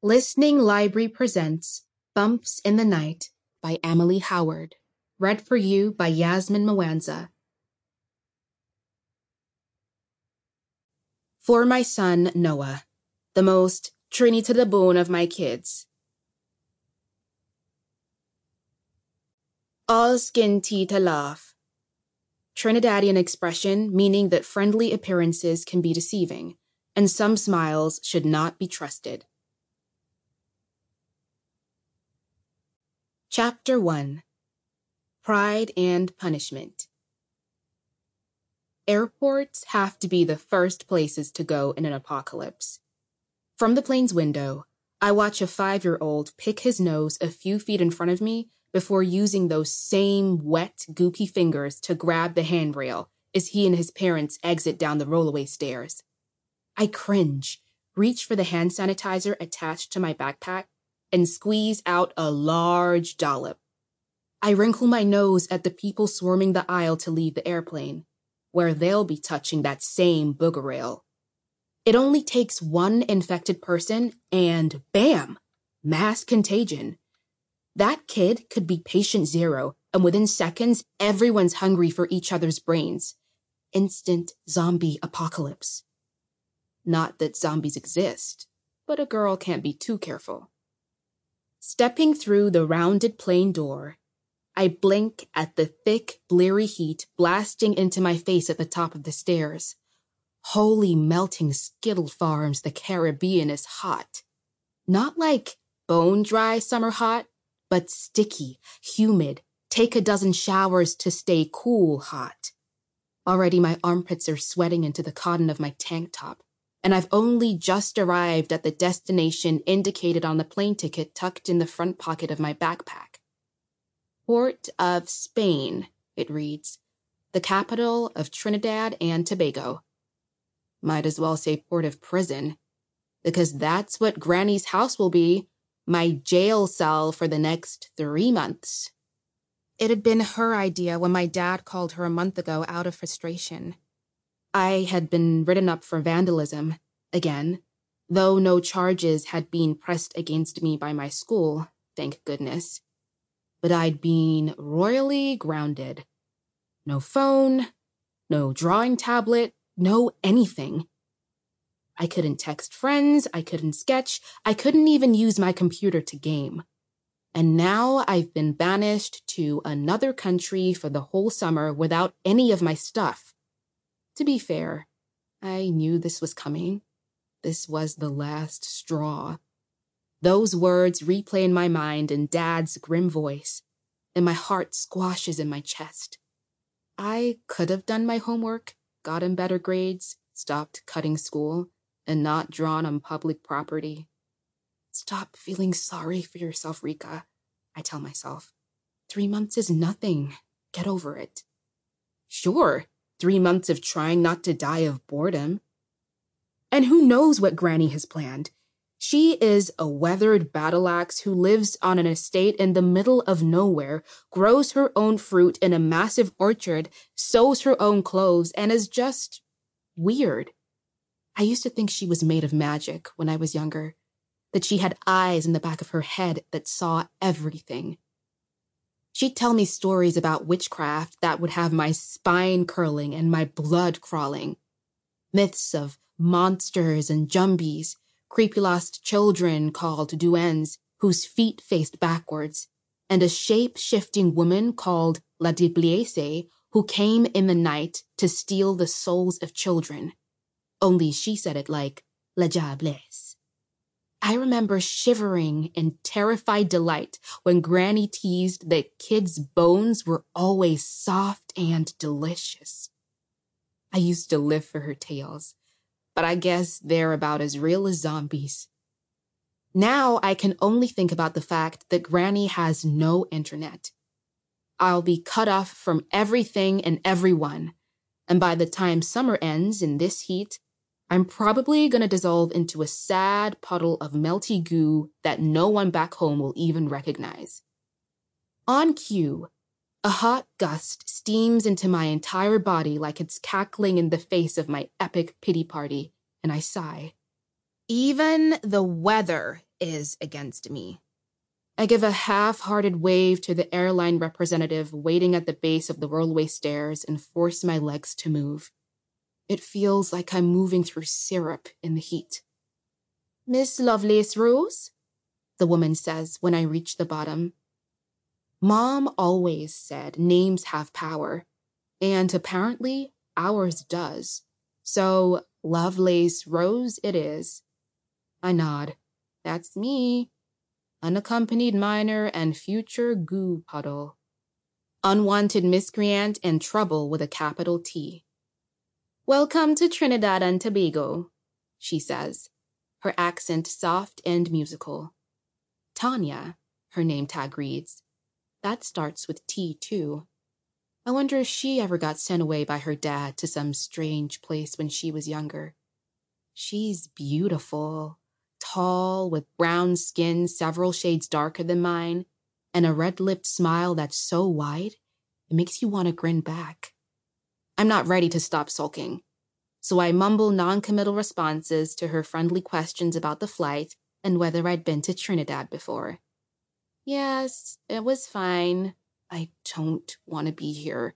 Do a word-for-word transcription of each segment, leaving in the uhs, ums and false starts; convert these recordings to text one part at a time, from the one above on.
Listening Library presents Bumps in the Night by Emily Howard. Read for you by Yasmin Mwanza. For my son, Noah, the most Trini to the bone of my kids. All skin tea to laugh. Trinidadian expression meaning that friendly appearances can be deceiving, and some smiles should not be trusted. Chapter one. Pride and Punishment. Airports have to be the first places to go in an apocalypse. From the plane's window, I watch a five-year-old pick his nose a few feet in front of me before using those same wet, goopy fingers to grab the handrail as he and his parents exit down the rollaway stairs. I cringe, reach for the hand sanitizer attached to my backpack, and squeeze out a large dollop. I wrinkle my nose at the people swarming the aisle to leave the airplane, where they'll be touching that same booger rail. It only takes one infected person and bam, mass contagion. That kid could be patient zero, and within seconds, everyone's hungry for each other's brains. Instant zombie apocalypse. Not that zombies exist, but a girl can't be too careful. Stepping through the rounded plane door, I blink at the thick, bleary heat blasting into my face at the top of the stairs. Holy melting skittle farms, the Caribbean is hot. Not like bone-dry summer hot, but sticky, humid, take a dozen showers to stay cool hot. Already my armpits are sweating into the cotton of my tank top, and I've only just arrived at the destination indicated on the plane ticket tucked in the front pocket of my backpack. Port of Spain, it reads, the capital of Trinidad and Tobago. Might as well say port of prison, because that's what Granny's house will be, my jail cell for the next three months. It had been her idea when my dad called her a month ago out of frustration. I had been written up for vandalism, again, though no charges had been pressed against me by my school, thank goodness. But I'd been royally grounded. No phone, no drawing tablet, no anything. I couldn't text friends, I couldn't sketch, I couldn't even use my computer to game. And now I've been banished to another country for the whole summer without any of my stuff. To be fair, I knew this was coming. This was the last straw. Those words replay in my mind in Dad's grim voice, and my heart squashes in my chest. I could have done my homework, gotten better grades, stopped cutting school, and not drawn on public property. Stop feeling sorry for yourself, Rika, I tell myself. Three months is nothing. Get over it. Sure, three months of trying not to die of boredom. And who knows what Granny has planned? She is a weathered battle axe who lives on an estate in the middle of nowhere, grows her own fruit in a massive orchard, sews her own clothes, and is just weird. I used to think she was made of magic when I was younger, that she had eyes in the back of her head that saw everything. She'd tell me stories about witchcraft that would have my spine curling and my blood crawling. Myths of monsters and jumbies, creepy-lost children called duendes whose feet faced backwards, and a shape-shifting woman called La Diablesse who came in the night to steal the souls of children. Only she said it like La Diablesse. I remember shivering in terrified delight when Granny teased that kids' bones were always soft and delicious. I used to live for her tales, but I guess they're about as real as zombies. Now I can only think about the fact that Granny has no internet. I'll be cut off from everything and everyone, and by the time summer ends in this heat, I'm probably gonna dissolve into a sad puddle of melty goo that no one back home will even recognize. On cue, a hot gust steams into my entire body like it's cackling in the face of my epic pity party, and I sigh. Even the weather is against me. I give a half-hearted wave to the airline representative waiting at the base of the rollway stairs and force my legs to move. It feels like I'm moving through syrup in the heat. "Miss Lovelace Rose?" the woman says when I reach the bottom. Mom always said names have power, and apparently ours does. So Lovelace Rose it is. I nod. That's me. Unaccompanied minor and future goo puddle. Unwanted miscreant and trouble with a capital T. "Welcome to Trinidad and Tobago," she says, her accent soft and musical. Tanya, her name tag reads. That starts with T, too. I wonder if she ever got sent away by her dad to some strange place when she was younger. She's beautiful, tall, with brown skin several shades darker than mine, and a red-lipped smile that's so wide, it makes you want to grin back. I'm not ready to stop sulking, so I mumble non-committal responses to her friendly questions about the flight and whether I'd been to Trinidad before. Yes, it was fine. I don't want to be here.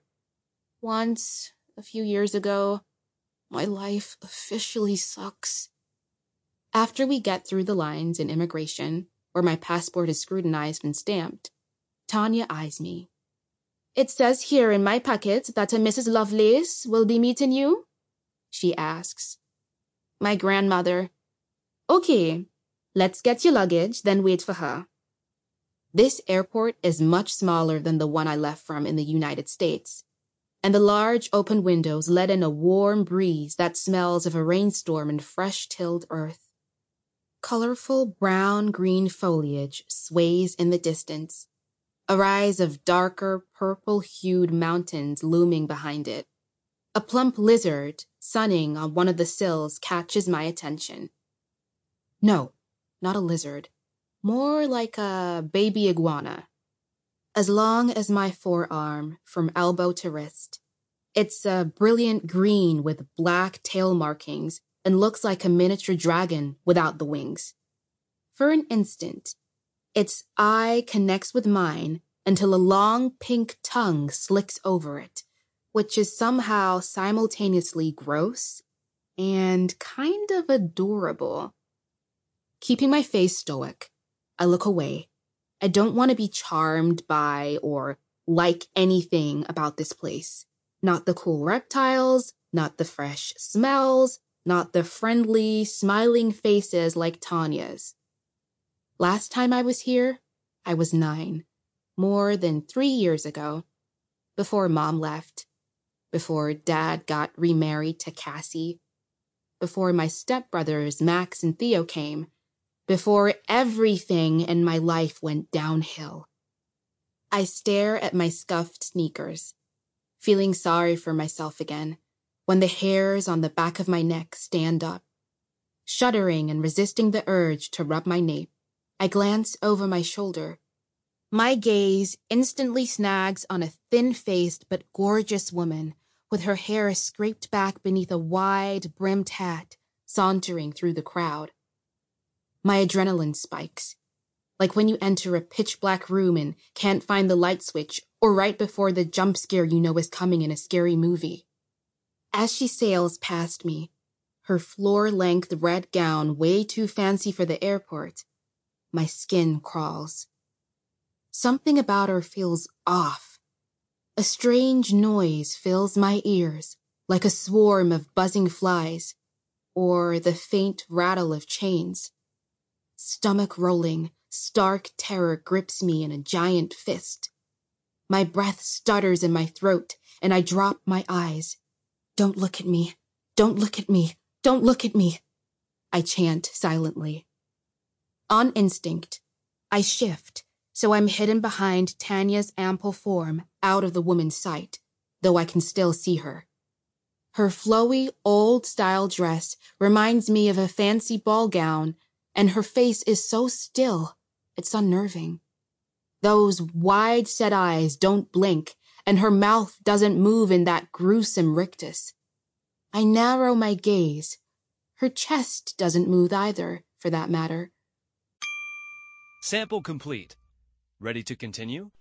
Once, a few years ago, my life officially sucks. After we get through the lines in immigration, where my passport is scrutinized and stamped, Tanya eyes me. "It says here in my packet that a Missus Lovelace will be meeting you?" she asks. "My grandmother." "Okay, let's get your luggage, then wait for her." This airport is much smaller than the one I left from in the United States, and the large open windows let in a warm breeze that smells of a rainstorm and fresh-tilled earth. Colorful brown-green foliage sways in the distance, a rise of darker purple-hued mountains looming behind it. A plump lizard sunning on one of the sills catches my attention. No, not a lizard. More like a baby iguana. As long as my forearm, from elbow to wrist. It's a brilliant green with black tail markings and looks like a miniature dragon without the wings. For an instant, its eye connects with mine until a long pink tongue slicks over it, which is somehow simultaneously gross and kind of adorable. Keeping my face stoic, I look away. I don't want to be charmed by or like anything about this place. Not the cool reptiles, not the fresh smells, not the friendly, smiling faces like Tanya's. Last time I was here, I was nine, more than three years ago, before Mom left, before Dad got remarried to Cassie, before my stepbrothers Max and Theo came, before everything in my life went downhill. I stare at my scuffed sneakers, feeling sorry for myself again, when the hairs on the back of my neck stand up. Shuddering and resisting the urge to rub my nape, I glance over my shoulder. My gaze instantly snags on a thin-faced but gorgeous woman with her hair scraped back beneath a wide-brimmed hat, sauntering through the crowd. My adrenaline spikes, like when you enter a pitch-black room and can't find the light switch, or right before the jump scare you know is coming in a scary movie. As she sails past me, her floor-length red gown way too fancy for the airport, my skin crawls. Something about her feels off. A strange noise fills my ears, like a swarm of buzzing flies, or the faint rattle of chains. Stomach rolling, stark terror grips me in a giant fist. My breath stutters in my throat, and I drop my eyes. Don't look at me. Don't look at me. Don't look at me. I chant silently. On instinct, I shift, so I'm hidden behind Tanya's ample form, out of the woman's sight, though I can still see her. Her flowy, old-style dress reminds me of a fancy ball gown, and her face is so still, it's unnerving. Those wide-set eyes don't blink, and her mouth doesn't move in that gruesome rictus. I narrow my gaze. Her chest doesn't move either, for that matter. Sample complete. Ready to continue?